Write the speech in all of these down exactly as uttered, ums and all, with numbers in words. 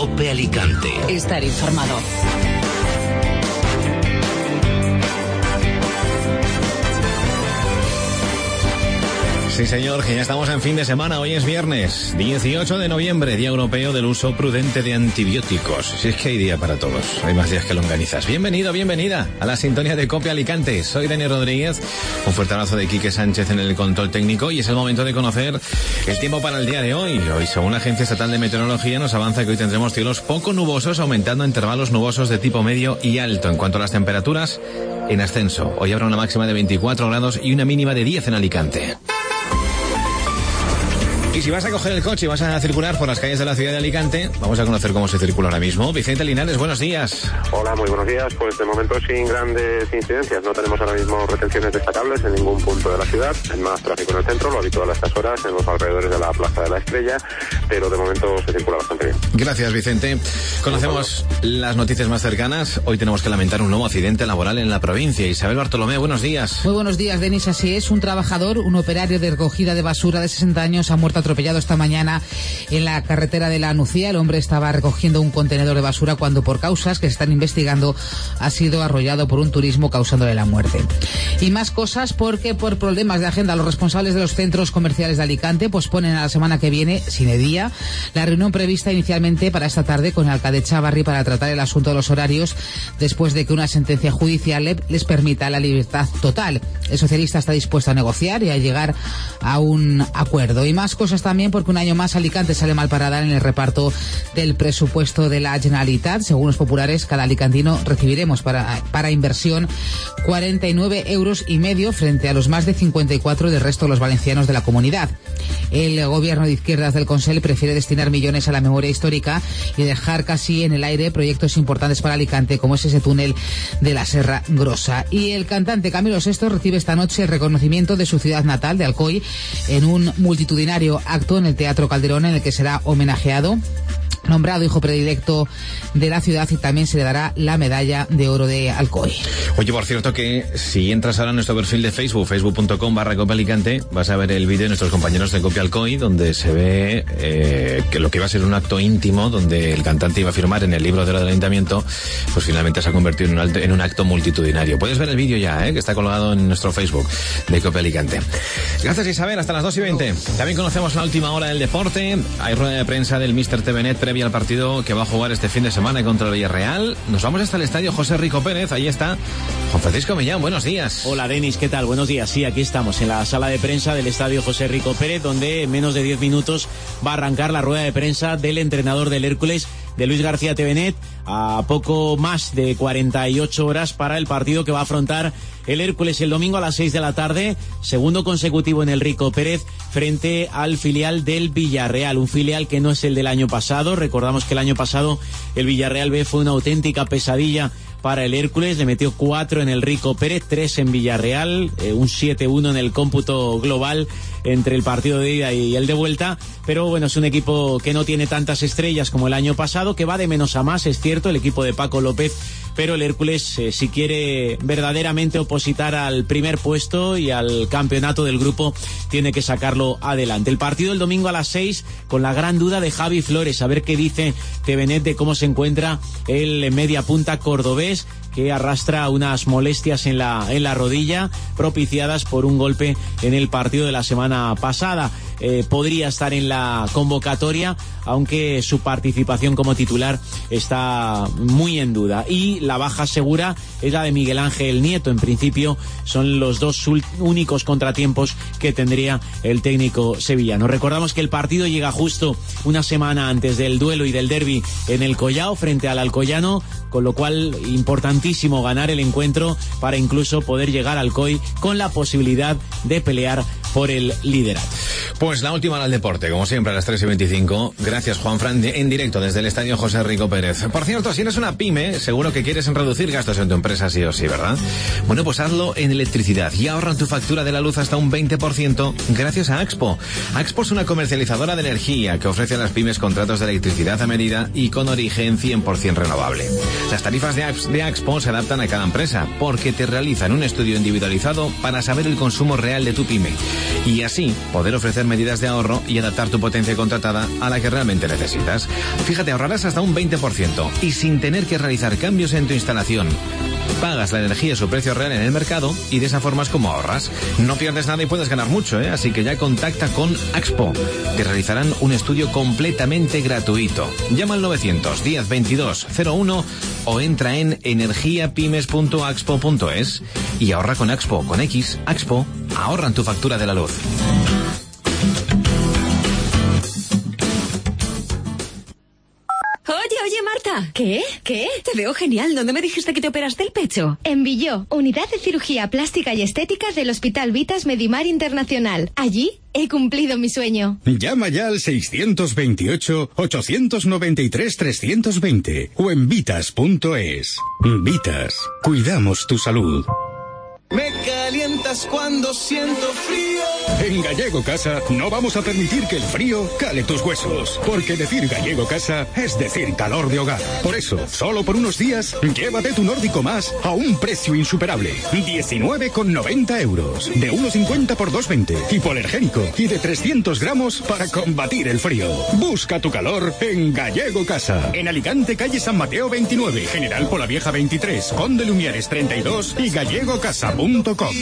COPE Alicante. Estar informado. Sí, señor, que ya estamos en fin de semana. Hoy es viernes, dieciocho de noviembre, Día Europeo del Uso Prudente de Antibióticos. Si es que hay día para todos, hay más días que longanizas. Bienvenido, bienvenida a la sintonía de COPE Alicante. Soy Dani Rodríguez, un fuerte abrazo de Quique Sánchez en el control técnico y es el momento de conocer el tiempo para el día de hoy. Hoy, según la Agencia Estatal de Meteorología, nos avanza que hoy tendremos cielos poco nubosos, aumentando intervalos nubosos de tipo medio y alto. En cuanto a las temperaturas, en ascenso. Hoy habrá una máxima de veinticuatro grados y una mínima de diez en Alicante. Y si vas a coger el coche y vas a circular por las calles de la ciudad de Alicante, vamos a conocer cómo se circula ahora mismo. Vicente Linares, buenos días. Hola, muy buenos días. Pues de momento sin grandes incidencias. No tenemos ahora mismo retenciones destacables en ningún punto de la ciudad. Hay más tráfico en el centro, lo habitual a estas horas, en los alrededores de la Plaza de la Estrella, pero de momento se circula bastante bien. Gracias, Vicente. Conocemos las noticias más cercanas. Hoy tenemos que lamentar un nuevo accidente laboral en la provincia. Isabel Bartolomé, buenos días. Muy buenos días, Denis. Así es, un trabajador, un operario de recogida de basura de sesenta años, ha muerto atropellado esta mañana en la carretera de la Nucía. El hombre estaba recogiendo un contenedor de basura cuando, por causas que se están investigando, ha sido arrollado por un turismo, causándole la muerte. Y más cosas, porque por problemas de agenda los responsables de los centros comerciales de Alicante posponen a la semana que viene, sine día, la reunión prevista inicialmente para esta tarde con el alcalde Chavarri para tratar el asunto de los horarios, después de que una sentencia judicial les permita la libertad total. El socialista está dispuesto a negociar y a llegar a un acuerdo. Y más cosas también, porque un año más Alicante sale mal parada en el reparto del presupuesto de la Generalitat. Según los populares, cada alicantino recibiremos para, para inversión cuarenta y nueve euros y medio frente a los más de cincuenta y cuatro del resto de los valencianos de la comunidad. El gobierno de izquierdas del Consell prefiere destinar millones a la memoria histórica y dejar casi en el aire proyectos importantes para Alicante, como es ese túnel de la Serra Grossa. Y el cantante Camilo Sesto recibe esta noche el reconocimiento de su ciudad natal, de Alcoy, en un multitudinario acto en el Teatro Calderón, en el que será homenajeado, nombrado hijo predilecto de la ciudad, y también se le dará la medalla de oro de Alcoy. Oye, por cierto, que si entras ahora a nuestro perfil de Facebook, facebook punto com barra Cope Alicante, vas a ver el vídeo de nuestros compañeros de Cope Alcoy, donde se ve eh, que lo que iba a ser un acto íntimo, donde el cantante iba a firmar en el libro de oro del ayuntamiento, pues finalmente se ha convertido en un, alto, en un acto multitudinario. Puedes ver el vídeo ya, eh, que está colgado en nuestro Facebook de Cope Alicante. Gracias, Isabel, hasta las dos y veinte. También conocemos la última hora del deporte. Hay rueda de prensa del míster T V Net previa al partido que va a jugar este fin de semana contra el Villarreal. Nos vamos hasta el estadio José Rico Pérez. Ahí está Juan Francisco Millán. Buenos días. Hola, Denis, ¿qué tal? Buenos días. Sí, aquí estamos en la sala de prensa del estadio José Rico Pérez, donde en menos de diez minutos va a arrancar la rueda de prensa del entrenador del Hércules, de Luis García Tevenet, a poco más de cuarenta y ocho horas para el partido que va a afrontar el Hércules el domingo a las seis de la tarde, segundo consecutivo en el Rico Pérez, frente al filial del Villarreal, un filial que no es el del año pasado. Recordamos que el año pasado el Villarreal B fue una auténtica pesadilla para el Hércules, le metió cuatro en el Rico Pérez, tres en Villarreal, eh, un siete uno en el cómputo global entre el partido de ida y el de vuelta, pero bueno, es un equipo que no tiene tantas estrellas como el año pasado, que va de menos a más, es cierto, el equipo de Paco López, pero el Hércules, eh, si quiere verdaderamente opositar al primer puesto y al campeonato del grupo, tiene que sacarlo adelante. El partido el domingo a las seis, con la gran duda de Javi Flores, a ver qué dice Tevenet de cómo se encuentra el media punta cordobés, que arrastra unas molestias en la en la rodilla propiciadas por un golpe en el partido de la semana pasada. Eh, podría estar en la convocatoria, aunque su participación como titular está muy en duda. Y la baja segura es la de Miguel Ángel Nieto. En principio son los dos únicos contratiempos que tendría el técnico sevillano. Recordamos que el partido llega justo una semana antes del duelo y del derbi en el Collao frente al Alcoyano, con lo cual importantísimo ganar el encuentro para incluso poder llegar al Alcoy con la posibilidad de pelear por el liderato. Pues la última hora del deporte, como siempre a las tres y veinticinco. Gracias, Juanfran, en directo desde el estadio José Rico Pérez. Por cierto, si eres una pyme, seguro que quieres reducir gastos en tu empresa sí o sí, ¿verdad? Bueno, pues hazlo en electricidad y ahorra en tu factura de la luz hasta un veinte por ciento gracias a Axpo. Axpo es una comercializadora de energía que ofrece a las pymes contratos de electricidad a medida y con origen cien por ciento renovable. Las tarifas de, de Axpo se adaptan a cada empresa porque te realizan un estudio individualizado para saber el consumo real de tu pyme. y así poder ofrecer medidas de ahorro y adaptar tu potencia contratada a la que realmente necesitas. Fíjate, ahorrarás hasta un veinte por ciento y sin tener que realizar cambios en tu instalación. Pagas la energía a su precio real en el mercado y de esa forma es como ahorras. No pierdes nada y puedes ganar mucho, ¿eh? Así que ya contacta con Axpo. Te realizarán un estudio completamente gratuito. Llama al novecientos diez veintidós cero uno o entra en energiapymes punto axpo punto es y ahorra con Axpo, con X. Axpo, ahorran tu factura de la luz. Oye, oye, Marta. ¿Qué? ¿Qué? Te veo genial. ¿Dónde me dijiste que te operaste el pecho? En Villó, Unidad de Cirugía Plástica y Estética del Hospital Vitas Medimar Internacional. Allí he cumplido mi sueño. Llama ya al seiscientos veintiocho, ochocientos noventa y tres, trescientos veinte o en vitas punto es. Vitas, cuidamos tu salud. Me calientas cuando siento frío. En Gallego Casa no vamos a permitir que el frío cale tus huesos, porque decir Gallego Casa es decir calor de hogar. Por eso, solo por unos días, llévate tu Nórdico Más a un precio insuperable. diecinueve con noventa euros, de uno cincuenta por dos veinte, hipoalergénico y de trescientos gramos para combatir el frío. Busca tu calor en Gallego Casa. En Alicante, calle San Mateo veintinueve, General Polavieja veintitrés, Conde Lumiares treinta y dos y gallego casa punto com.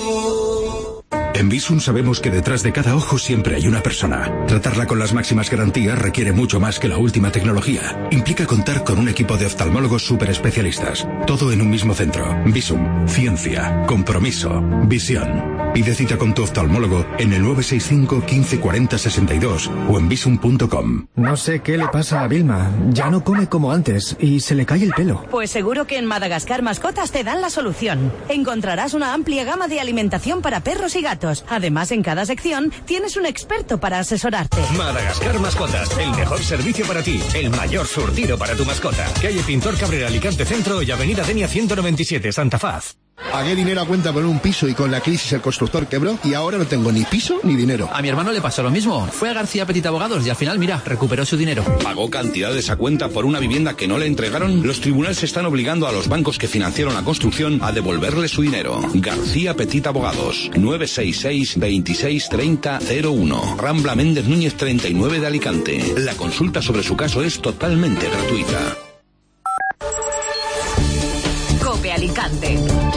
En Visum sabemos que detrás de cada ojo siempre hay una persona. Tratarla con las máximas garantías requiere mucho más que la última tecnología. Implica contar con un equipo de oftalmólogos súper especialistas. Todo en un mismo centro. Visum. Ciencia. Compromiso. Visión. Pide cita con tu oftalmólogo en el nueve seis cinco, quince, cuarenta, sesenta y dos o en visum punto com. No sé qué le pasa a Vilma. Ya no come como antes y se le cae el pelo. Pues seguro que en Madagascar Mascotas te dan la solución. Encontrarás una amplia gama de alimentación para perros y gatos. Además, en cada sección tienes un experto para asesorarte. Madagascar Mascotas, el mejor servicio para ti, el mayor surtido para tu mascota. Calle Pintor Cabrera, Alicante Centro y Avenida Denia ciento noventa y siete, Santa Faz. Pagué dinero a cuenta por un piso y con la crisis el constructor quebró y ahora no tengo ni piso ni dinero. A mi hermano le pasó lo mismo. Fue a García Petit Abogados y al final, mira, recuperó su dinero. ¿Pagó cantidades a cuenta por una vivienda que no le entregaron? Los tribunales están obligando a los bancos que financiaron la construcción a devolverle su dinero. García Petit Abogados, nueve seis seis, veintiséis, treinta, cero uno. Rambla Méndez Núñez treinta y nueve de Alicante. La consulta sobre su caso es totalmente gratuita. COPE Alicante.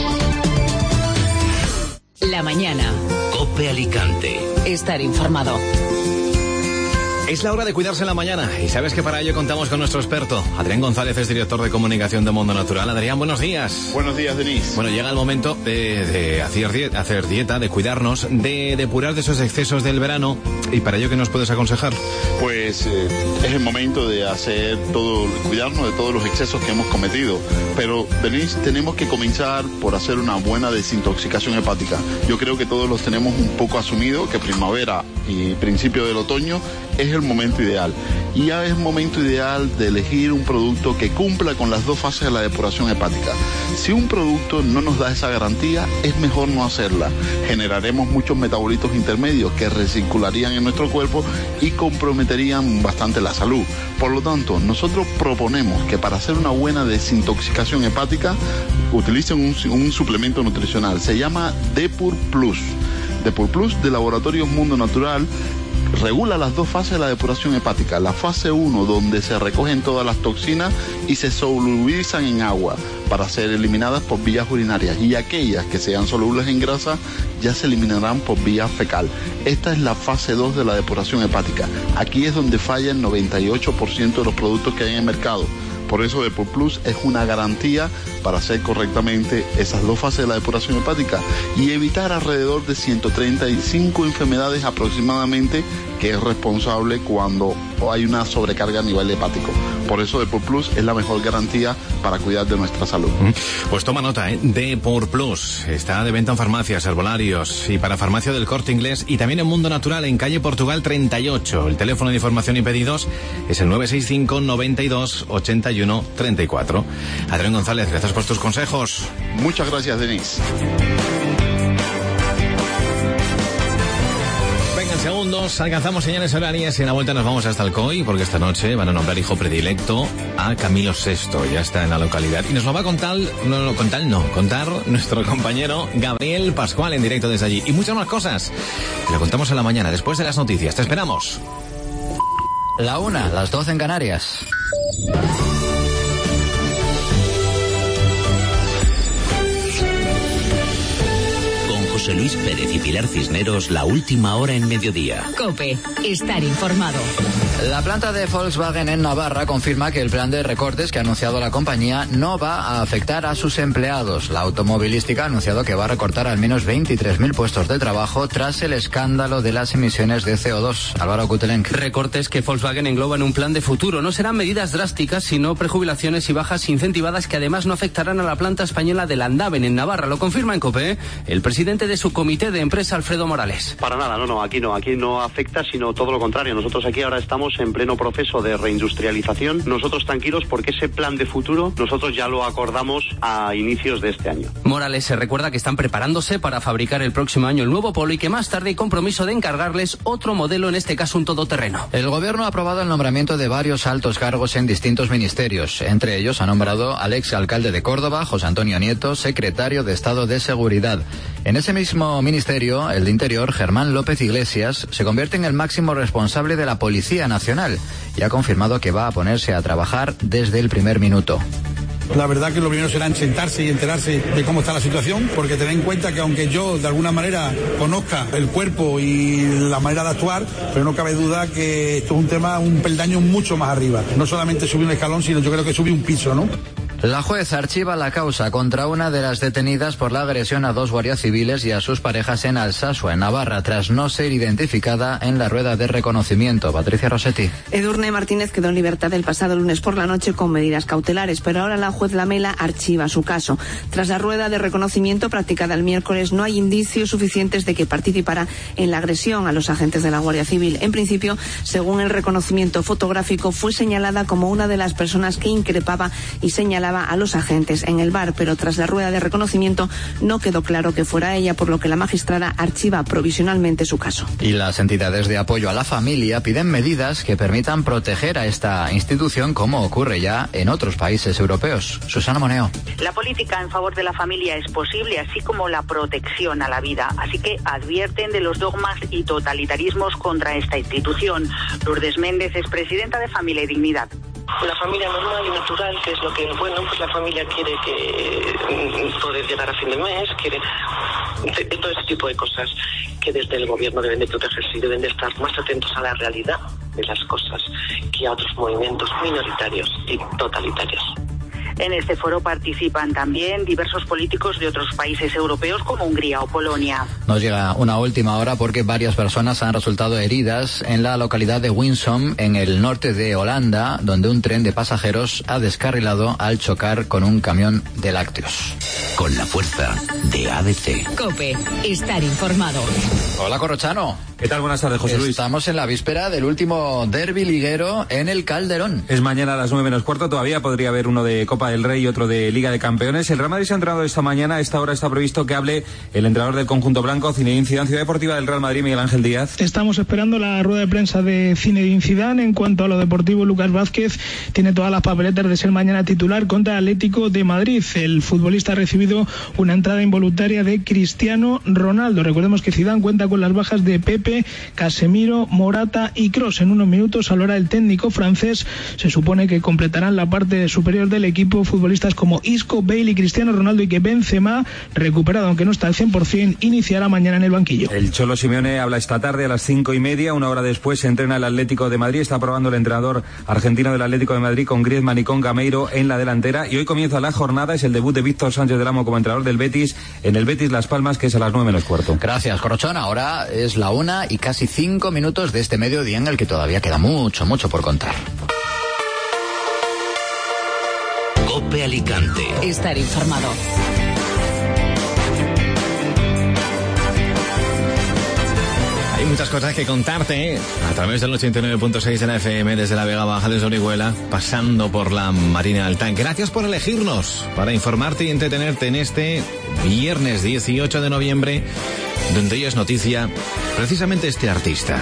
La mañana. COPE Alicante. Estar informado. Es la hora de cuidarse en la mañana y sabes que para ello contamos con nuestro experto. Adrián González es director de comunicación de Mundo Natural. Adrián, buenos días. Buenos días, Denise. Bueno, llega el momento de, de hacer, dieta, hacer dieta, de cuidarnos, de depurar de esos excesos del verano. ¿Y para ello qué nos puedes aconsejar? Pues eh, es el momento de hacer todo, cuidarnos de todos los excesos que hemos cometido. Pero, Denise, tenemos que comenzar por hacer una buena desintoxicación hepática. Yo creo que todos los tenemos un poco asumido que primavera y principio del otoño es el momento ideal. Y ya es momento ideal de elegir un producto que cumpla con las dos fases de la depuración hepática. Si un producto no nos da esa garantía, es mejor no hacerla. Generaremos muchos metabolitos intermedios que recircularían en nuestro cuerpo y comprometerían bastante la salud. Por lo tanto, nosotros proponemos que para hacer una buena desintoxicación hepática, utilicen un, un suplemento nutricional. Se llama Depur Plus. Depur Plus de Laboratorios Mundo Natural regula las dos fases de la depuración hepática. La fase uno, donde se recogen todas las toxinas y se solubilizan en agua para ser eliminadas por vías urinarias, y aquellas que sean solubles en grasa ya se eliminarán por vía fecal. Esta es la fase dos de la depuración hepática. Aquí es donde falla el noventa y ocho por ciento de los productos que hay en el mercado. Por eso Depur Plus es una garantía para hacer correctamente esas dos fases de la depuración hepática y evitar alrededor de ciento treinta y cinco enfermedades aproximadamente, que es responsable cuando hay una sobrecarga a nivel hepático. Por eso Depur Plus es la mejor garantía para cuidar de nuestra salud. Pues toma nota, ¿eh? Depur Plus está de venta en farmacias, herbolarios y para Farmacia del Corte Inglés, y también en Mundo Natural en calle Portugal treinta y ocho. El teléfono de información y pedidos es el nueve seis cinco, noventa y dos, ochenta y uno, treinta y cuatro. Adrián González, gracias por tus consejos. Muchas gracias, Denise. segundos, alcanzamos señales horarias y en la vuelta nos vamos hasta el C O I porque esta noche van a nombrar hijo predilecto a Camilo sexto. Ya está en la localidad. Y nos lo va a contar, no, no, contar, no, contar nuestro compañero Gabriel Pascual en directo desde allí. Y muchas más cosas. Te lo contamos en la mañana, después de las noticias. Te esperamos. La una, las doce en Canarias. José Luis Pérez y Pilar Cisneros, la última hora en mediodía. COPE, estar informado. La planta de Volkswagen en Navarra confirma que el plan de recortes que ha anunciado la compañía no va a afectar a sus empleados. La automovilística ha anunciado que va a recortar al menos veintitrés mil puestos de trabajo tras el escándalo de las emisiones de C O dos. Álvaro Kutelenk. Recortes que Volkswagen engloba en un plan de futuro. No serán medidas drásticas, sino prejubilaciones y bajas incentivadas que además no afectarán a la planta española de Landaven en Navarra. Lo confirma en COPE el presidente de su comité de empresa, Alfredo Morales. Para nada, no, no, aquí no, aquí no afecta, sino todo lo contrario. Nosotros aquí ahora estamos en pleno proceso de reindustrialización. Nosotros tranquilos porque ese plan de futuro nosotros ya lo acordamos a inicios de este año. Morales se recuerda que están preparándose para fabricar el próximo año el nuevo Polo y que más tarde hay compromiso de encargarles otro modelo, en este caso un todoterreno. El gobierno ha aprobado el nombramiento de varios altos cargos en distintos ministerios. Entre ellos ha nombrado al ex alcalde de Córdoba, José Antonio Nieto, secretario de Estado de Seguridad. En ese mismo ministerio, el de Interior, Germán López Iglesias, se convierte en el máximo responsable de la Policía Nacional y ha confirmado que va a ponerse a trabajar desde el primer minuto. La verdad que lo primero será sentarse y enterarse de cómo está la situación, porque tener en cuenta que aunque yo de alguna manera conozca el cuerpo y la manera de actuar, pero no cabe duda que esto es un tema, un peldaño mucho más arriba. No solamente subir un escalón, sino yo creo que subir un piso, ¿no? La juez archiva la causa contra una de las detenidas por la agresión a dos guardias civiles y a sus parejas en Alsasua, en Navarra, tras no ser identificada en la rueda de reconocimiento. Patricia Rossetti. Edurne Martínez quedó en libertad el pasado lunes por la noche con medidas cautelares, pero ahora la juez Lamela archiva su caso. Tras la rueda de reconocimiento practicada el miércoles, no hay indicios suficientes de que participara en la agresión a los agentes de la Guardia Civil. En principio, según el reconocimiento fotográfico, fue señalada como una de las personas que increpaba y señalaba a los agentes en el bar, pero tras la rueda de reconocimiento no quedó claro que fuera ella, por lo que la magistrada archiva provisionalmente su caso. Y las entidades de apoyo a la familia piden medidas que permitan proteger a esta institución, como ocurre ya en otros países europeos. Susana Moneo. La política en favor de la familia es posible, así como la protección a la vida. Así que advierten de los dogmas y totalitarismos contra esta institución. Lourdes Méndez es presidenta de Familia y Dignidad. La familia normal y natural, que es lo que, bueno, pues la familia quiere que poder llegar a fin de mes, quiere todo ese tipo de cosas que desde el gobierno deben de protegerse y deben de estar más atentos a la realidad de las cosas que a otros movimientos minoritarios y totalitarios. En este foro participan también diversos políticos de otros países europeos como Hungría o Polonia. Nos llega una última hora porque varias personas han resultado heridas en la localidad de Winsum, en el norte de Holanda, donde un tren de pasajeros ha descarrilado al chocar con un camión de lácteos. Con la fuerza de A B C. COPE, estar informado. Hola, Corrochano. ¿Qué tal? Buenas tardes, José Luis. Estamos en la víspera del último derbi liguero en el Calderón. Es mañana a las nueve menos cuarto, todavía podría haber uno de Copa del Rey y otro de Liga de Campeones. El Real Madrid se ha entrenado esta mañana, a esta hora está previsto que hable el entrenador del conjunto blanco, Zinedine Zidane. Ciudad Deportiva del Real Madrid, Miguel Ángel Díaz. Estamos esperando la rueda de prensa de Zinedine Zidane. En cuanto a lo deportivo, Lucas Vázquez tiene todas las papeletas de ser mañana titular contra Atlético de Madrid. El futbolista ha recibido una entrada involuntaria de Cristiano Ronaldo. Recordemos que Zidane cuenta con las bajas de Pepe, Casemiro, Morata y Kroos. En unos minutos hablará el técnico francés. Se supone que completarán la parte superior del equipo futbolistas como Isco, Bale y Cristiano Ronaldo, y que Benzema, recuperado aunque no está al cien por ciento, iniciará mañana en el banquillo. El Cholo Simeone habla esta tarde a las cinco y media. Una hora después se entrena el Atlético de Madrid. Está probando el entrenador argentino del Atlético de Madrid con Griezmann y con Gameiro en la delantera. Y hoy comienza la jornada. Es el debut de Víctor Sánchez del Amo como entrenador del Betis en el Betis Las Palmas, que es a las nueve menos cuarto. Gracias, Corrochón. Ahora es la una y casi cinco minutos de este mediodía en el que todavía queda mucho, mucho por contar. COPE Alicante. Estar informado. Hay muchas cosas que contarte a través del ochenta y nueve punto seis de la F M, desde la Vega Baja, desde Orihuela, pasando por la Marina Altán. Gracias por elegirnos para informarte y entretenerte en este viernes dieciocho de noviembre donde hoy es noticia precisamente este artista.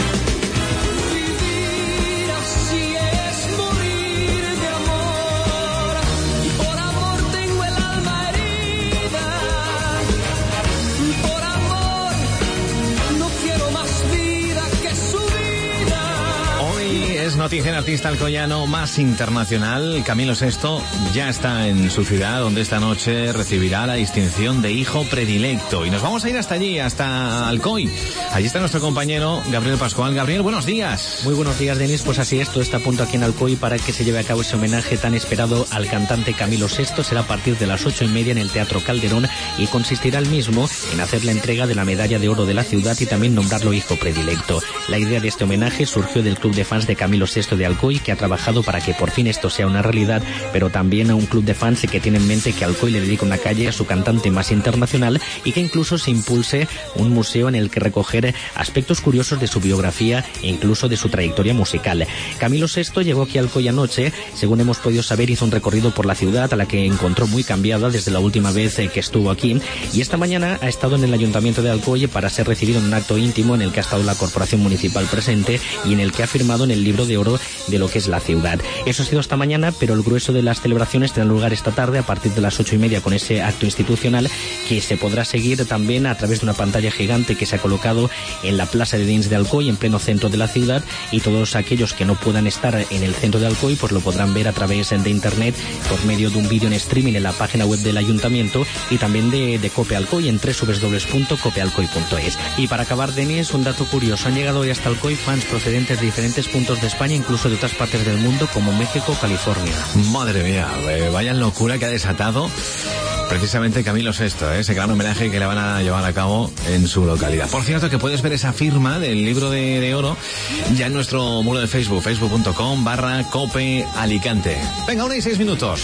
Noticia, el artista alcoyano más internacional, Camilo Sesto, ya está en su ciudad, donde esta noche recibirá la distinción de hijo predilecto. Y nos vamos a ir hasta allí, hasta Alcoy. Allí está nuestro compañero Gabriel Pascual. Gabriel, buenos días. Muy buenos días, Denis. Pues así es, todo está a punto aquí en Alcoy para que se lleve a cabo ese homenaje tan esperado al cantante Camilo Sesto. Será a partir de las ocho y media en el Teatro Calderón y consistirá el mismo en hacer la entrega de la medalla de oro de la ciudad y también nombrarlo hijo predilecto. La idea de este homenaje surgió del club de fans de Camilo Sesto de Alcoy, que ha trabajado para que por fin esto sea una realidad, pero también a un club de fans que tiene en mente que Alcoy le dedica una calle a su cantante más internacional y que incluso se impulse un museo en el que recoger aspectos curiosos de su biografía e incluso de su trayectoria musical. Camilo Sesto llegó aquí a Alcoy anoche, según hemos podido saber, hizo un recorrido por la ciudad a la que encontró muy cambiada desde la última vez que estuvo aquí, y esta mañana ha estado en el Ayuntamiento de Alcoy para ser recibido en un acto íntimo en el que ha estado la Corporación Municipal presente y en el que ha firmado en el libro de oro de lo que es la ciudad. Eso ha sido esta mañana, pero el grueso de las celebraciones tendrá lugar esta tarde a partir de las ocho y media con ese acto institucional que se podrá seguir también a través de una pantalla gigante que se ha colocado en la Plaza de Dins de Alcoy, en pleno centro de la ciudad, y todos aquellos que no puedan estar en el centro de Alcoy pues lo podrán ver a través de internet por medio de un vídeo en streaming en la página web del Ayuntamiento y también de, de Cope Alcoy en doble u doble u doble u punto cope alcoy punto es. Y para acabar, Denis, un dato curioso: han llegado hoy hasta Alcoy fans procedentes de diferentes puntos de España, incluso de otras partes del mundo como México o California. Madre mía, vaya locura que ha desatado precisamente Camilo Sesto, ¿eh? Ese gran homenaje que le van a llevar a cabo en su localidad. Por cierto, que puedes ver esa firma del libro de, de oro ya en nuestro muro de Facebook, facebook punto com barra cope alicante. Venga, una y seis minutos.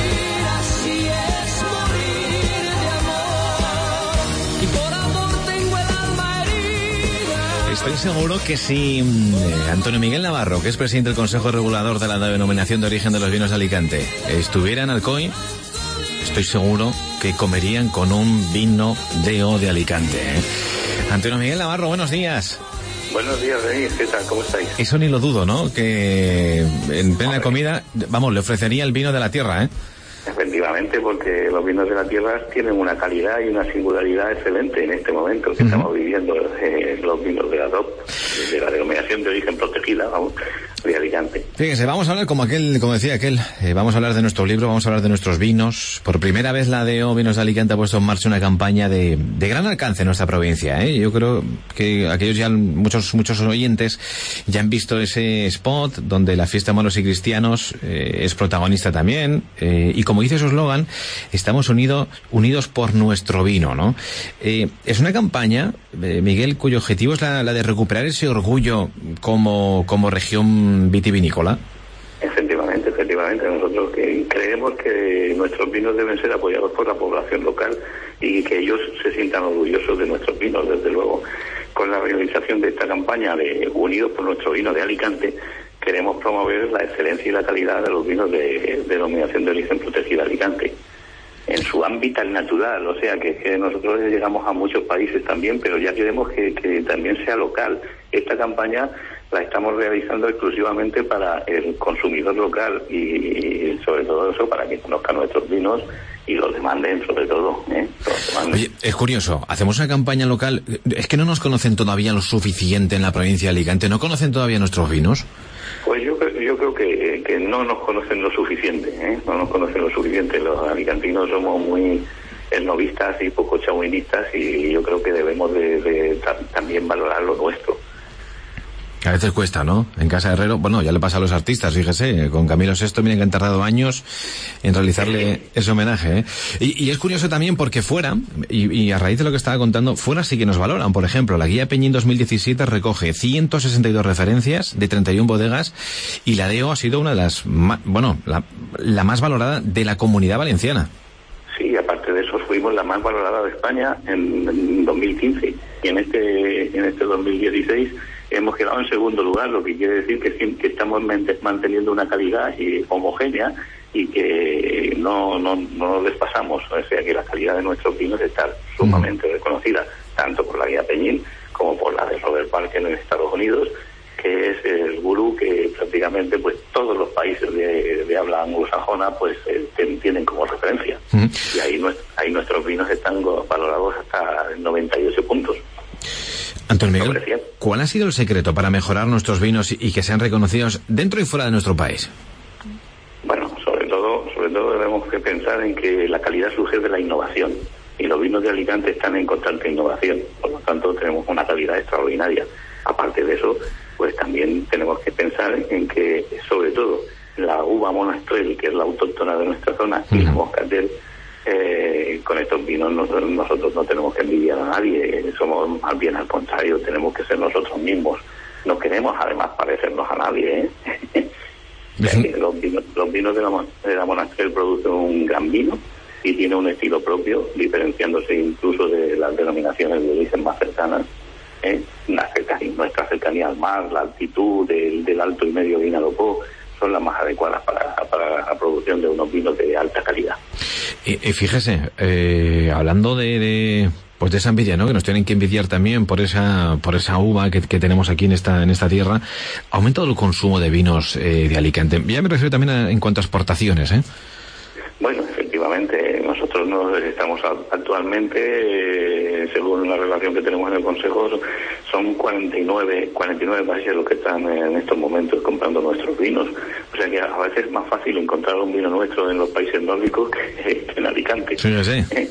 Estoy seguro que si eh, Antonio Miguel Navarro, que es presidente del Consejo Regulador de la Denominación de Origen de los Vinos de Alicante, estuviera en Alcoy, estoy seguro que comerían con un vino D O de Alicante, ¿eh? Antonio Miguel Navarro, buenos días. Buenos días, Denis, ¿qué tal? ¿Cómo estáis? Eso ni lo dudo, ¿no? Que en plena Hombre. comida, vamos, le ofrecería el vino de la tierra, ¿eh? Efectivamente, porque los vinos de la tierra tienen una calidad y una singularidad excelente en este momento que uh-huh. estamos viviendo, eh, los vinos de la D O P, de la denominación de origen protegida, vamos, de Alicante. Fíjense, vamos a hablar como aquel, como decía aquel, eh, vamos a hablar de nuestro libro, vamos a hablar de nuestros vinos. Por primera vez la D O Vinos de Alicante ha puesto en marcha una campaña de, de gran alcance en nuestra provincia, ¿eh? Yo creo que aquellos ya, muchos, muchos oyentes ya han visto ese spot donde la fiesta Moros y Cristianos eh, es protagonista también, eh, y como dice su eslogan, estamos unidos, unidos por nuestro vino, ¿no? Eh, es una campaña, eh, Miguel, cuyo objetivo es la, la de recuperar ese orgullo como, como región vitivinícola. Efectivamente, efectivamente. Nosotros que creemos que nuestros vinos deben ser apoyados por la población local y que ellos se sientan orgullosos de nuestros vinos, desde luego. Con la realización de esta campaña de Unidos por nuestro vino de Alicante, queremos promover la excelencia y la calidad de los vinos de denominación de origen protegida Alicante, en su ámbito natural, o sea que, que nosotros llegamos a muchos países también, pero ya queremos que, que también sea local. Esta campaña la estamos realizando exclusivamente para el consumidor local y, y sobre todo eso, para que conozcan nuestros vinos y los demanden, sobre todo, ¿eh? Los demanden. Oye, es curioso, hacemos una campaña local, es que no nos conocen todavía lo suficiente en la provincia de Alicante, ¿no conocen todavía nuestros vinos? Pues yo, yo creo que, que no nos conocen lo suficiente, ¿eh? No nos conocen lo suficiente. Los alicantinos somos muy esnovistas y poco chauvinistas y yo creo que debemos de, de ta- también valorar lo nuestro. A veces cuesta, ¿no? En Casa de Herrero, bueno, ya le pasa a los artistas, fíjese, con Camilo Sesto, miren que han tardado años en realizarle ese homenaje, ¿eh? Y, y es curioso también porque fuera, y, y a raíz de lo que estaba contando, fuera sí que nos valoran. Por ejemplo, la Guía Peñín dos mil diecisiete recoge ciento sesenta y dos referencias de treinta y una bodegas y la D O ha sido una de las, ma- bueno, la, la más valorada de la Comunidad Valenciana. Sí, aparte de eso fuimos la más valorada de España en, en dos mil quince y en este, en este dos mil dieciséis hemos quedado en segundo lugar, lo que quiere decir que, que estamos manteniendo una calidad y homogénea y que no, no, no nos despasamos, o sea que la calidad de nuestros vinos está sumamente mm. reconocida, tanto por la guía Peñín como por la de Robert Parker en Estados Unidos, que es el gurú que prácticamente pues todos los países de, de habla anglosajona pues eh, tienen como referencia. Mm. Y ahí, ahí nuestros vinos están valorados hasta noventa y ocho puntos. Antonio Miguel, ¿cuál ha sido el secreto para mejorar nuestros vinos y que sean reconocidos dentro y fuera de nuestro país? Bueno, sobre todo, sobre todo debemos que pensar en que la calidad surge de la innovación y los vinos de Alicante están en constante innovación, por lo tanto tenemos una calidad extraordinaria. Aparte de eso, pues también tenemos que pensar en que, sobre todo, la uva Monastrell, que es la autóctona de nuestra zona, uh-huh. y la Moscatel, Eh, con estos vinos nosotros, nosotros no tenemos que envidiar a nadie, somos más bien al contrario, tenemos que ser nosotros mismos, no queremos además parecernos a nadie, ¿eh? los vinos, los vinos de la, de la Monastrell producen un gran vino y tiene un estilo propio, diferenciándose incluso de las denominaciones de origen más cercanas, ¿eh? La cercanía, nuestra cercanía al mar, la altitud del, del alto y medio Vinalopó son las más adecuadas para, para la producción de unos vinos de alta calidad. Y, y fíjese, eh, hablando de, de pues de esa envidia, ¿no? Que nos tienen que envidiar también por esa por esa uva que, que tenemos aquí en esta en esta tierra, ha aumentado el consumo de vinos eh, de Alicante. Ya me refiero también a, en cuanto a exportaciones, ¿eh? Bueno, efectivamente, nosotros nos estamos actualmente, eh, según la relación que tenemos en el Consejo, son cuarenta y nueve países los que están en estos momentos comprando nuestros vinos. O sea que a veces es más fácil encontrar un vino nuestro en los países nórdicos que en Alicante. Sí, sí. Eh,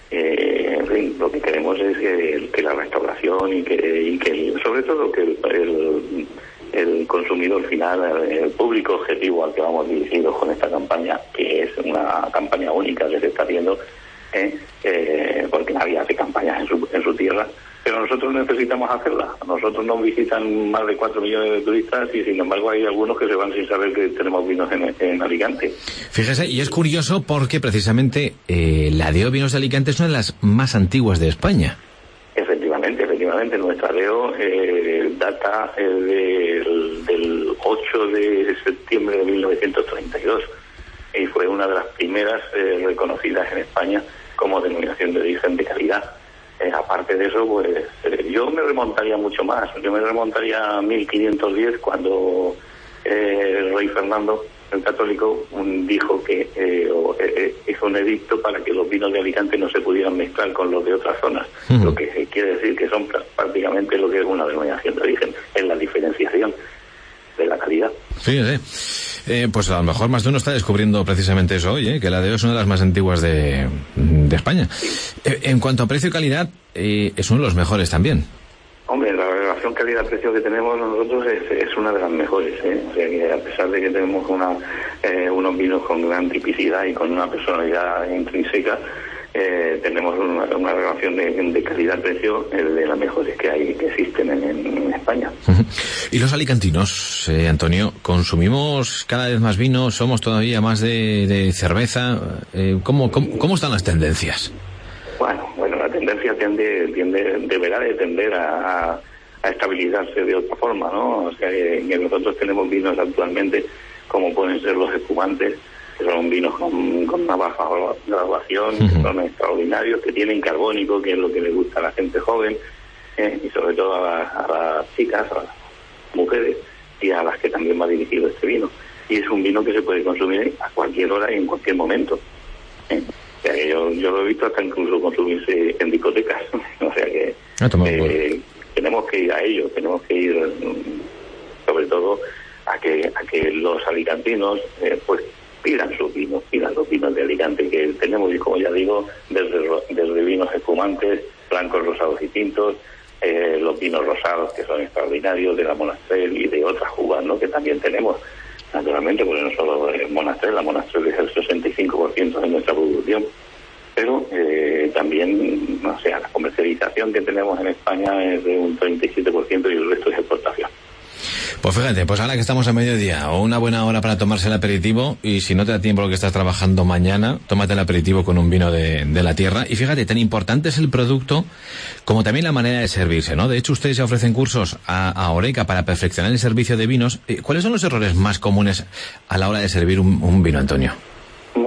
eh, en fin, lo que queremos es que, que la restauración y que, y que sobre todo que el, el el consumidor final, el público objetivo al que vamos dirigidos con esta campaña, que es una campaña única que se está haciendo, eh, eh, porque nadie hace campañas en su, en su tierra, pero nosotros necesitamos hacerla. Nosotros nos visitan más de cuatro millones de turistas y sin embargo hay algunos que se van sin saber que tenemos vinos en, en Alicante. Fíjese, y es curioso porque precisamente eh, la D E O Vinos de Alicante es una de las más antiguas de España. Efectivamente, efectivamente, nuestra D E O eh, data eh, del, del ocho de septiembre de mil novecientos treinta y dos y fue una de las primeras eh, reconocidas en España como denominación de origen de calidad. Eh, aparte de eso, pues eh, yo me remontaría mucho más, yo me remontaría a mil quinientos diez cuando eh, el rey Fernando, el católico, un, dijo que eh, o, eh, hizo un edicto para que los vinos de Alicante no se pudieran mezclar con los de otras zonas, uh-huh. lo que quiere decir que son pr- prácticamente lo que es una denominación de origen, en la diferenciación de la calidad. Fíjese, eh, pues a lo mejor más de uno está descubriendo precisamente eso hoy, ¿eh? Que la D E O es una de las más antiguas de, de España. Sí. Eh, en cuanto a precio y calidad, eh, es uno de los mejores también. Hombre, la relación calidad-precio que tenemos nosotros es, es una de las mejores, ¿eh? O sea que a pesar de que tenemos una, eh, unos vinos con gran tipicidad y con una personalidad intrínseca, eh, tenemos una, una relación de, de calidad-precio eh, de las mejores que hay, que existen en, en España. Uh-huh. Y los alicantinos, eh, Antonio, consumimos cada vez más vino, somos todavía más de, de cerveza. Eh, ¿cómo, cómo, ¿Cómo están las tendencias? Bueno, bueno, la tendencia tiende, tiende deberá de tender a, a, a estabilizarse de otra forma, ¿no? O sea, que, que nosotros tenemos vinos actualmente como pueden ser los espumantes, que son vinos con, con una baja graduación, uh-huh. que son extraordinarios, que tienen carbónico, que es lo que le gusta a la gente joven, eh, y sobre todo a, la, a las chicas, a las mujeres, y a las que también va dirigido este vino. Y es un vino que se puede consumir a cualquier hora y en cualquier momento. ¿eh? O sea que yo, yo lo he visto hasta incluso consumirse en discotecas. O sea que eh, tenemos que ir a ello, tenemos que ir sobre todo a que a que los alicantinos eh, pues pidan sus vinos, pidan los vinos de Alicante, que tenemos, y como ya digo, desde, desde vinos espumantes, blancos, rosados y tintos, eh, los vinos rosados que son extraordinarios, de la Monastrell y de otras uvas, ¿no? Que también tenemos, naturalmente, porque no solo es Monastrell, la Monastrell es el sesenta y cinco por ciento de nuestra producción, pero eh, también, o sea, la comercialización que tenemos en España es de un treinta y siete por ciento y el resto es exportación. Pues fíjate, pues ahora que estamos a mediodía, o una buena hora para tomarse el aperitivo, y si no te da tiempo lo que estás trabajando mañana, tómate el aperitivo con un vino de, de la tierra. Y fíjate, tan importante es el producto como también la manera de servirse, ¿no? De hecho, ustedes ya ofrecen cursos a, a Oreca para perfeccionar el servicio de vinos. ¿Cuáles son los errores más comunes a la hora de servir un, un vino, Antonio?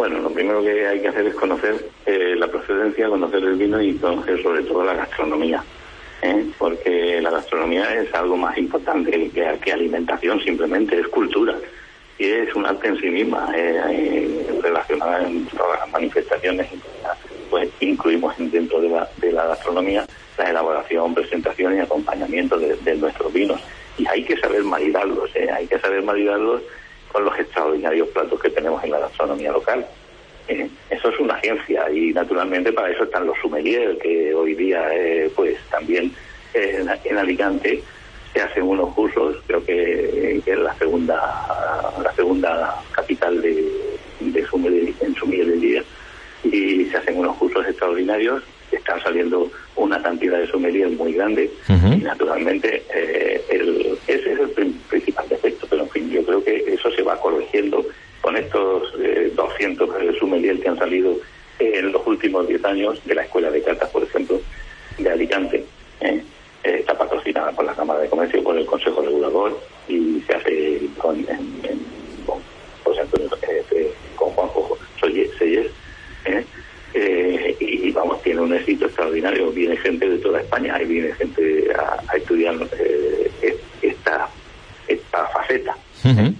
Bueno, lo primero que hay que hacer es conocer eh, la procedencia, conocer el vino y conocer sobre todo la gastronomía, ¿eh? Porque la gastronomía es algo más importante que, que alimentación, simplemente es cultura y es un arte en sí misma, eh, eh, relacionada en todas las manifestaciones, pues incluimos dentro de la, de la gastronomía la elaboración, presentación y acompañamiento de, de nuestros vinos, y hay que saber maridarlos, ¿eh? hay que saber maridarlos con los extraordinarios platos que tenemos en la gastronomía local. Eh, eso es una ciencia y naturalmente para eso están los sommeliers, que hoy día eh, pues también eh, en, en Alicante se hacen unos cursos, creo que, que es la segunda la segunda capital de, de sommelier, en sommeliería, y se hacen unos cursos extraordinarios, están saliendo una cantidad de sommeliers muy grande, uh-huh. y naturalmente eh, el, ese es el principal defecto, pero en fin, yo creo que eso se va corrigiendo con estos eh, doscientos sommeliers que han salido en los últimos diez años de la Escuela de Catas, por ejemplo, de Alicante. ¿eh? Eh, está patrocinada por la Cámara de Comercio, por el Consejo Regulador, y se hace con, en, en, con, pues, eh, con Juanjo Selles, ¿eh? Eh, y vamos, tiene un éxito extraordinario. Viene gente de toda España y viene gente a, a estudiar eh, esta esta faceta. Uh-huh.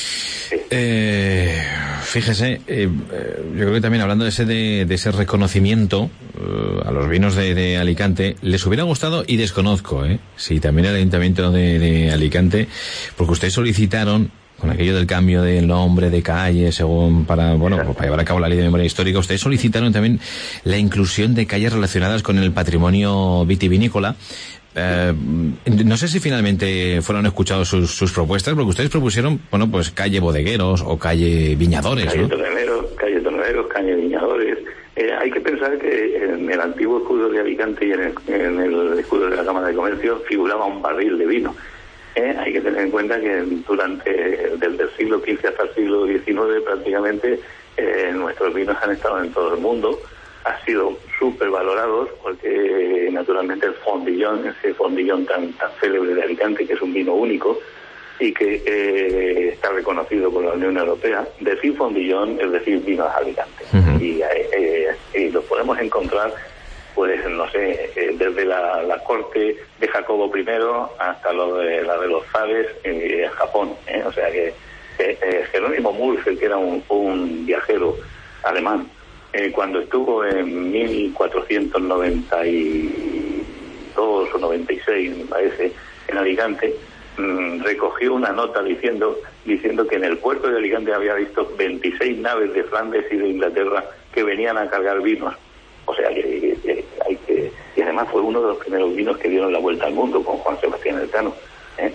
Eh, fíjese, eh, yo creo que también hablando de ese de, de ese reconocimiento uh, a los vinos de, de Alicante, les hubiera gustado, y desconozco, eh, si también el Ayuntamiento de, de Alicante, porque ustedes solicitaron con aquello del cambio del nombre de calle según para bueno para llevar a cabo la ley de memoria histórica, ustedes solicitaron también la inclusión de calles relacionadas con el patrimonio vitivinícola. Eh, no sé si finalmente fueron escuchados sus, sus propuestas, porque ustedes propusieron, bueno, pues calle Bodegueros o calle Viñadores, calle ¿no? Toneleros, calle Toneleros, calle Viñadores. Eh, hay que pensar que en el antiguo escudo de Alicante y en el, en el escudo de la Cámara de Comercio figuraba un barril de vino. Eh, hay que tener en cuenta que durante desde el siglo quince hasta el siglo diecinueve prácticamente eh, nuestros vinos han estado en todo el mundo, han sido súper valorados porque naturalmente el fondillón, ese fondillón tan, tan célebre de Alicante, que es un vino único y que eh, está reconocido por la Unión Europea, decir fondillón es decir vinos Alicante. Uh-huh. y, eh, y los podemos encontrar, pues no sé, eh, desde la, la corte de Jacobo primero hasta lo de la de los zares en eh, Japón, ¿eh? O sea que eh, eh, Jerónimo Murphy, que era un, un viajero alemán, eh, cuando estuvo en mil cuatrocientos noventa y dos o noventa y seis, me parece, en Alicante, mmm, recogió una nota diciendo diciendo que en el puerto de Alicante había visto veintiséis naves de Flandes y de Inglaterra que venían a cargar vinos. O sea que, que, que hay que... Y además fue uno de los primeros vinos que dieron la vuelta al mundo con Juan Sebastián Elcano. ¿eh?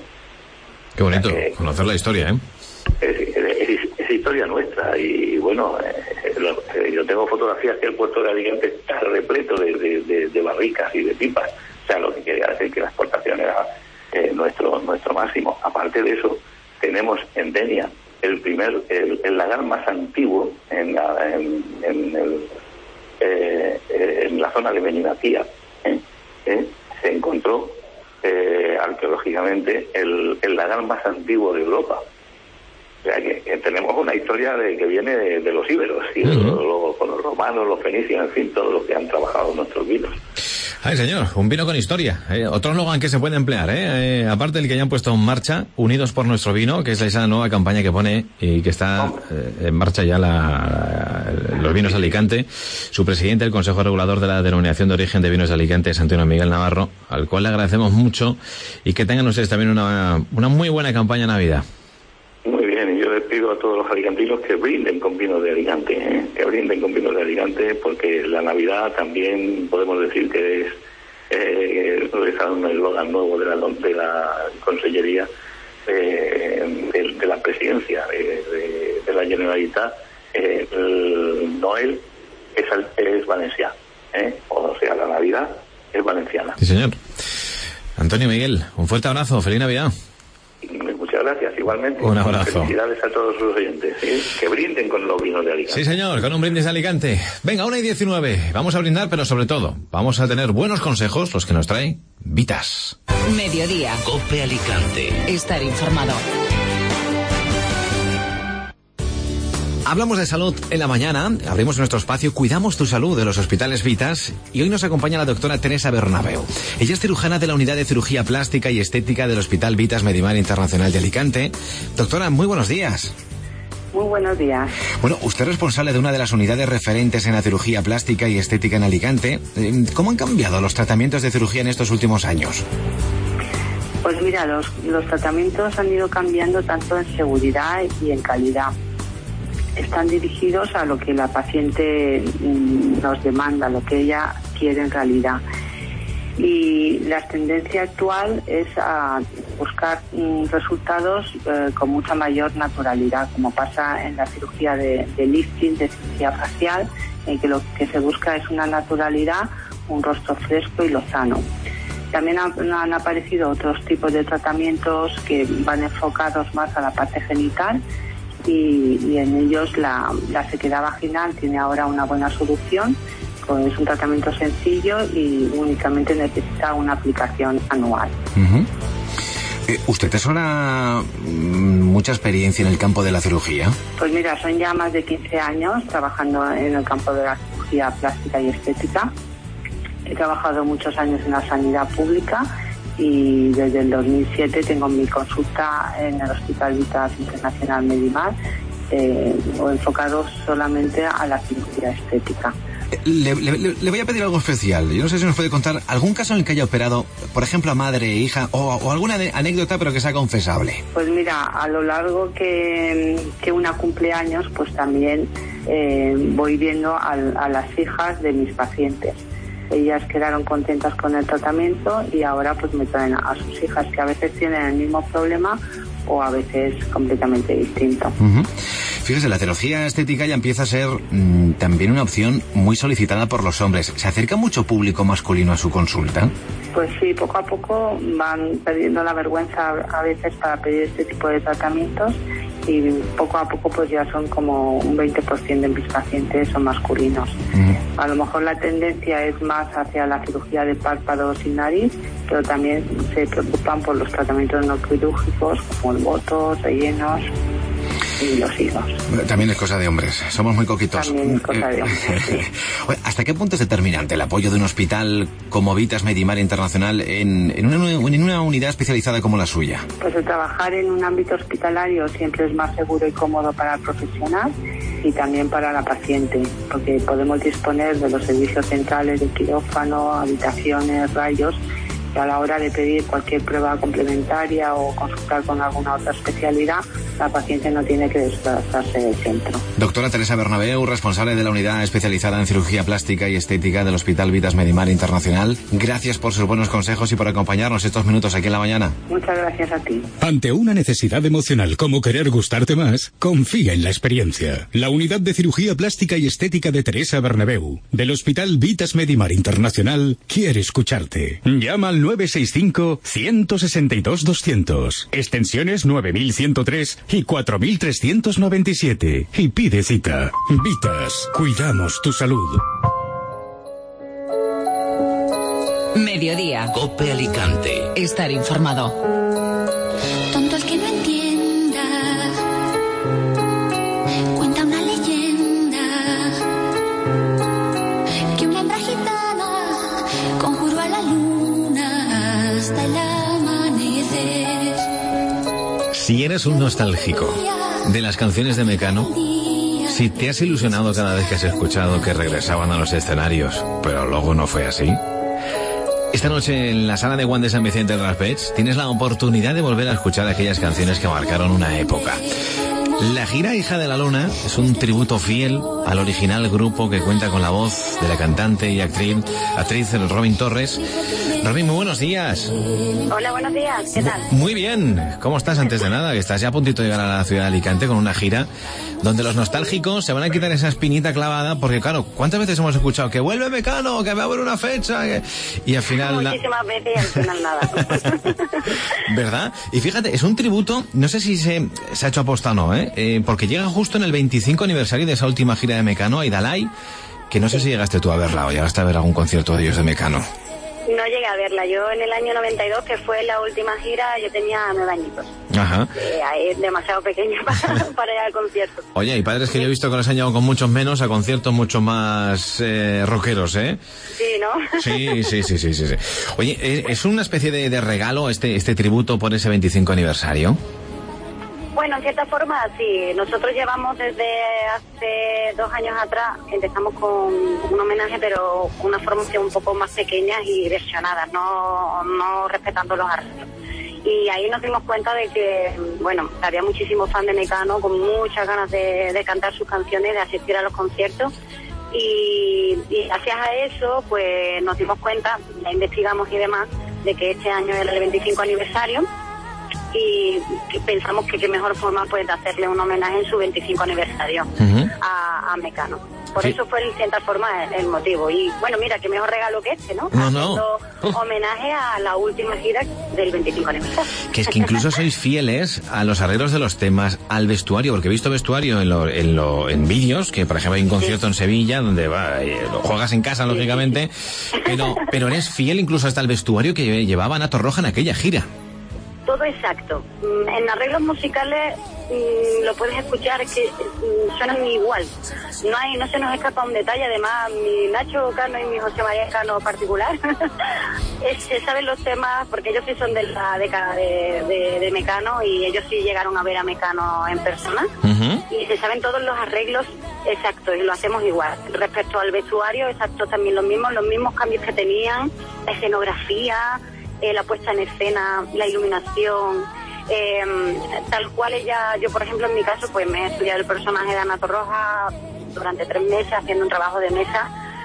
Qué bonito, o sea que, conocer la historia, ¿eh? Es, es, es, es historia nuestra y bueno, eh, lo, eh, yo tengo fotografías que el puerto de Alicante está repleto de, de, de, de barricas y de pipas. O sea, lo que quería decir que la exportación era eh, nuestro nuestro máximo. Aparte de eso, tenemos en Denia el primer, el, el lagar más antiguo en, la, en, en el... Eh, eh, en la zona de Benimatía ¿eh? ¿Eh? se encontró eh, arqueológicamente el, el lagar más antiguo de Europa. O sea que, que tenemos una historia de que viene de, de los íberos y de los, los, con los romanos, los fenicios, en fin, todos los que han trabajado nuestros vinos. Ay, señor, un vino con historia. Eh, otro eslogan que se puede emplear, ¿eh? Eh, aparte del que ya han puesto en marcha, Unidos por Nuestro Vino, que es esa nueva campaña que pone y que está eh, en marcha ya la, los vinos de Alicante. Su presidente, el Consejo Regulador de la Denominación de Origen de Vinos de Alicante, es Antonio Miguel Navarro, al cual le agradecemos mucho y que tengan ustedes también una, una muy buena campaña de Navidad. Muy bien, y yo les pido a todos los alicantinos que brinden con vinos de Alicante, ¿eh? que brinden con vinos de Alicante, porque la Navidad también podemos decir que es eh, es un eslogan nuevo de la, de la Consellería eh, de, de la Presidencia de, de, de la Generalitat. Eh, el Noel es, es valenciano, ¿eh? o sea, la Navidad es valenciana. Sí, señor. Antonio Miguel, un fuerte abrazo, feliz Navidad. Muchas gracias, igualmente. Un abrazo. Felicidades a todos sus oyentes, ¿sí? Que brinden con los vinos de Alicante. Sí, señor, con un brindis de Alicante. Venga, una y diecinueve. Vamos a brindar, pero sobre todo, vamos a tener buenos consejos, los que nos trae Vitas. Mediodía. COPE Alicante. Estar informado. Hablamos de salud en la mañana, abrimos nuestro espacio Cuidamos tu salud de los hospitales Vitas y hoy nos acompaña la doctora Teresa Bernabeu. Ella es cirujana de la unidad de cirugía plástica y estética del Hospital Vitas Medimar Internacional de Alicante. Doctora, muy buenos días. Muy buenos días. Bueno, usted es responsable de una de las unidades referentes en la cirugía plástica y estética en Alicante. ¿Cómo han cambiado los tratamientos de cirugía en estos últimos años? Pues mira, los, los tratamientos han ido cambiando tanto en seguridad y en calidad. Están dirigidos a lo que la paciente nos demanda, lo que ella quiere en realidad. Y la tendencia actual es a buscar mm, resultados eh, con mucha mayor naturalidad, como pasa en la cirugía de, de lifting, de cirugía facial, en que lo que se busca es una naturalidad, un rostro fresco y lozano. También han, han aparecido otros tipos de tratamientos que van enfocados más a la parte genital y, y en ellos la, la sequedad vaginal tiene ahora una buena solución. Es un tratamiento sencillo y únicamente necesita una aplicación anual. Uh-huh. eh, ¿Usted es una mucha experiencia en el campo de la cirugía? Pues mira, son ya más de quince años trabajando en el campo de la cirugía plástica y estética. He trabajado muchos años en la sanidad pública y desde el dos mil siete tengo mi consulta en el Hospital Vitas Internacional Medimar, eh, enfocado solamente a la cirugía estética. Le, le, le voy a pedir algo especial. Yo no sé si nos puede contar algún caso en el que haya operado, por ejemplo, a madre e hija, o, o alguna de, anécdota, pero que sea confesable. Pues mira, a lo largo que, que una cumpleaños, pues también eh, voy viendo a, a las hijas de mis pacientes. Ellas quedaron contentas con el tratamiento y ahora pues me traen a sus hijas, que a veces tienen el mismo problema o a veces completamente distinto. Uh-huh. Fíjese, la cirugía estética ya empieza a ser mmm, también una opción muy solicitada por los hombres. ¿Se acerca mucho público masculino a su consulta? Pues sí, poco a poco van perdiendo la vergüenza a veces para pedir este tipo de tratamientos y poco a poco pues ya son como un veinte por ciento de mis pacientes son masculinos. Mm. A lo mejor la tendencia es más hacia la cirugía de párpados y nariz, pero también se preocupan por los tratamientos no quirúrgicos como el botox, rellenos y los hilos. También es cosa de hombres, somos muy coquitos. También es cosa de hombres, sí. ¿Hasta qué punto es determinante el apoyo de un hospital como Vitas Medimar Internacional en, en, una, en una unidad especializada como la suya? Pues el trabajar en un ámbito hospitalario siempre es más seguro y cómodo para el profesional y también para la paciente, porque podemos disponer de los servicios centrales de quirófano, habitaciones, rayos, y a la hora de pedir cualquier prueba complementaria o consultar con alguna otra especialidad, la paciente no tiene que desplazarse del centro. Doctora Teresa Bernabeu, responsable de la unidad especializada en cirugía plástica y estética del Hospital Vitas Medimar Internacional, gracias por sus buenos consejos y por acompañarnos estos minutos aquí en la mañana. Muchas gracias a ti. Ante una necesidad emocional como querer gustarte más, confía en la experiencia. La unidad de cirugía plástica y estética de Teresa Bernabeu, del Hospital Vitas Medimar Internacional, quiere escucharte. Llama al nueve seis cinco, uno seis dos, dos cero cero, extensiones nueve mil ciento tres y cuatro mil trescientos noventa y siete y pide cita. Vitas, cuidamos tu salud. Mediodía. COPE Alicante. Estar informado. Tonto el que no entienda. Cuenta una leyenda que una hembra gitana conjuró a la luna hasta el amanecer. Si eres un nostálgico de las canciones de Mecano, si te has ilusionado cada vez que has escuchado que regresaban a los escenarios, pero luego no fue así, esta noche en la sala de Juan de San Vicente de Raspets tienes la oportunidad de volver a escuchar aquellas canciones que marcaron una época. La gira Hija de la Luna es un tributo fiel al original grupo que cuenta con la voz de la cantante y actriz, actriz Robin Torres. Robin, muy buenos días. Hola, buenos días, ¿qué tal? Muy bien, ¿cómo estás antes de nada? Que estás ya a puntito de llegar a la ciudad de Alicante con una gira donde los nostálgicos se van a quitar esa espinita clavada, porque claro, ¿cuántas veces hemos escuchado que vuelve Mecano, que va a haber una fecha? Que... Y al final... Muchísimas la... veces y al final nada. ¿Verdad? Y fíjate, es un tributo, no sé si se, se ha hecho aposta o no, ¿eh? Eh, porque llega justo en el veinticinco aniversario de esa última gira de Mecano, Aidalay, que no sé si llegaste tú a verla o llegaste a ver algún concierto de ellos de Mecano. No llegué a verla. Yo en el año noventa y dos, que fue la última gira, yo tenía nueve añitos. Ajá. Eh, es demasiado pequeña para, para ir al concierto. Oye, hay padres que yo he visto que los han llevado con muchos menos a conciertos mucho más eh, rockeros, ¿eh? Sí, ¿no? Sí, sí, sí, sí, sí, sí. Oye, ¿es una especie de, de regalo este, este tributo por ese veinticinco aniversario? Bueno, en cierta forma, sí. Nosotros llevamos desde hace dos años atrás, empezamos con un homenaje, pero una formación un poco más pequeña y versionada, no, no respetando los arreglos. Y ahí nos dimos cuenta de que, bueno, había muchísimos fans de Mecano con muchas ganas de, de cantar sus canciones, de asistir a los conciertos. Y, y gracias a eso, pues nos dimos cuenta, ya investigamos y demás, de que este año era el veinticinco aniversario. Y pensamos que qué mejor forma pues de hacerle un homenaje en su veinticinco aniversario uh-huh. a, a Mecano. Por sí. eso fue en cierta forma el, el motivo. Y bueno, mira, qué mejor regalo que este, ¿no? No, no. Uh. Homenaje a la última gira del veinticinco aniversario. Que es que incluso sois fieles a los arreglos de los temas, al vestuario, porque he visto vestuario en lo, en, lo, en vídeos, que por ejemplo hay un concierto sí. en Sevilla donde va, eh, lo juegas en casa, sí. lógicamente, pero, pero eres fiel incluso hasta el vestuario que llevaba Ana Torroja en aquella gira. Todo exacto. En arreglos musicales mmm, lo puedes escuchar que mmm, suenan igual. No hay, no se nos escapa un detalle. Además, mi Nacho Cano y mi José María Cano particular es, se saben los temas porque ellos sí son de la década de, de, de Mecano y ellos sí llegaron a ver a Mecano en persona uh-huh. y se saben todos los arreglos exactos y lo hacemos igual. Respecto al vestuario, exacto, también los mismos, los mismos cambios que tenían, la escenografía, Eh, la puesta en escena, la iluminación, eh, tal cual ella, yo por ejemplo en mi caso pues me he estudiado el personaje de Ana Torroja durante tres meses haciendo un trabajo de mesa,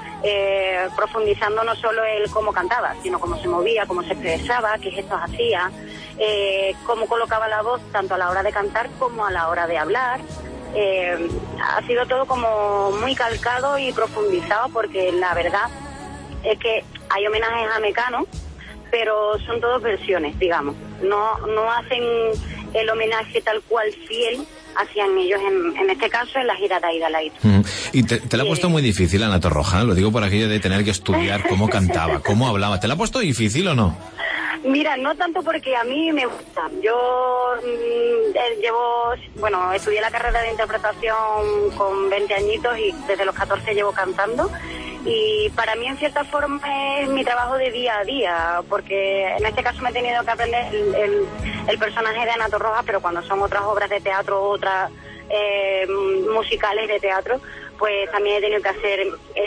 eh, profundizando no solo el cómo cantaba, sino cómo se movía, cómo se expresaba, qué gestos hacía, eh, cómo colocaba la voz tanto a la hora de cantar como a la hora de hablar. Eh, ha sido todo como muy calcado y profundizado porque la verdad es que hay homenajes a Mecano, pero son todas versiones, digamos. No no hacen el homenaje tal cual fiel hacían ellos, en, en este caso, en la gira de Aida Laito. Mm. Y te, te la ha puesto muy difícil, Ana Torroja, lo digo por aquello de tener que estudiar cómo cantaba, cómo hablaba. ¿Te la ha puesto difícil o no? Mira, no tanto porque a mí me gusta. Yo mmm, llevo, bueno, estudié la carrera de interpretación con veinte añitos y desde los catorce llevo cantando. Y para mí, en cierta forma, es mi trabajo de día a día, porque en este caso me he tenido que aprender el, el, el personaje de Ana Torroja, pero cuando son otras obras de teatro, otras eh, musicales de teatro, pues también he tenido que hacer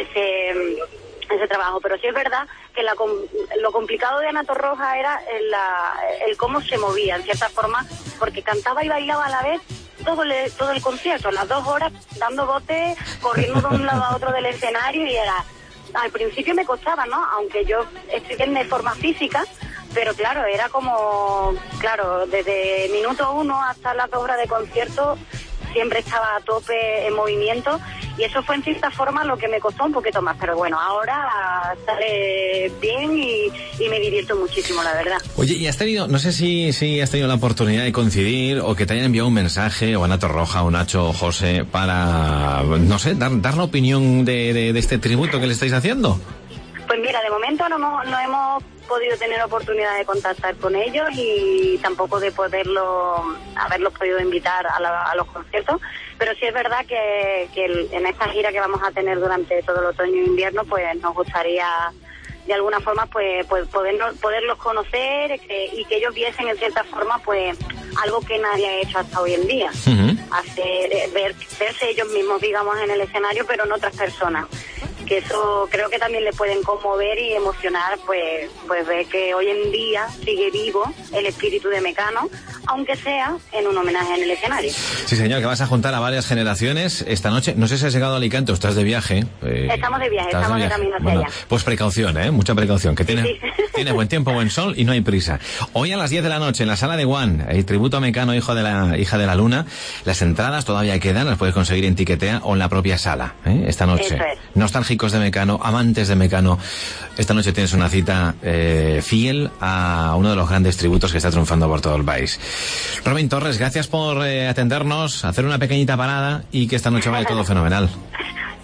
ese ese trabajo. Pero sí es verdad que la, lo complicado de Ana Torroja era el, la, el cómo se movía, en cierta forma, porque cantaba y bailaba a la vez todo el, todo el concierto, las dos horas dando botes, corriendo de un lado a otro del escenario, y era, al principio me costaba, ¿no? Aunque yo estoy de forma física, pero claro, era como, claro, desde minuto uno hasta las dos horas de concierto siempre estaba a tope en movimiento, y eso fue en cierta forma lo que me costó un poquito más, pero bueno, ahora sale bien y, y me divierto muchísimo, la verdad. Oye, ¿y has tenido, no sé si, si has tenido la oportunidad de coincidir o que te hayan enviado un mensaje, o Ana Torroja, o Nacho, o José, para, no sé, dar, dar la opinión de, de, de este tributo que le estáis haciendo? Pues mira, de momento no, no, no hemos podido tener oportunidad de contactar con ellos y tampoco de poderlo haberlos podido invitar a, la, a los conciertos, pero sí es verdad que, que el, en esta gira que vamos a tener durante todo el otoño e invierno, pues nos gustaría de alguna forma pues, pues podernos, poderlos conocer que, y que ellos viesen en cierta forma pues algo que nadie ha hecho hasta hoy en día, uh-huh. hacer ver, verse ellos mismos, digamos, en el escenario, pero en otras personas, que eso creo que también le pueden conmover y emocionar, pues pues ver que hoy en día sigue vivo el espíritu de Mecano, aunque sea en un homenaje en el escenario. Sí, señor, que vas a juntar a varias generaciones esta noche. No sé si has llegado a Alicante o estás de viaje. Eh, estamos de viaje, estamos de, viaje. de camino hacia bueno, allá. Pues precaución, ¿eh? Mucha precaución, que tiene, sí, sí. tiene buen tiempo, buen sol y no hay prisa. Hoy a las diez de la noche en la sala de One, el tributo a Mecano, hijo de la hija de la luna. Las entradas todavía quedan, las puedes conseguir en Tiquetea o en la propia sala, ¿eh? Esta noche. Eso es. Nostálgicos de Mecano, amantes de Mecano, esta noche tienes una cita eh, fiel a uno de los grandes tributos que está triunfando por todo el país. Robin Torres, gracias por eh, atendernos, hacer una pequeñita parada y que esta noche vaya todo fenomenal.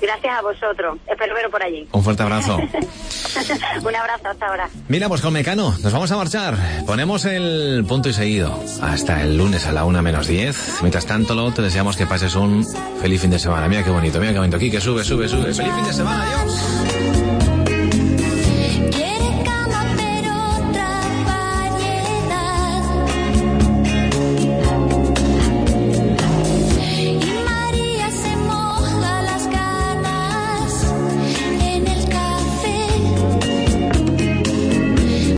Gracias a vosotros. Espero veros por allí. Un fuerte abrazo. Un abrazo, hasta ahora. Mira, pues con Mecano nos vamos a marchar. Ponemos el punto y seguido hasta el lunes a la una menos diez. Mientras tanto, lo te deseamos que pases un feliz fin de semana. Mira qué bonito, mira qué bonito. Aquí que sube, sube, sube. Feliz fin de semana, adiós.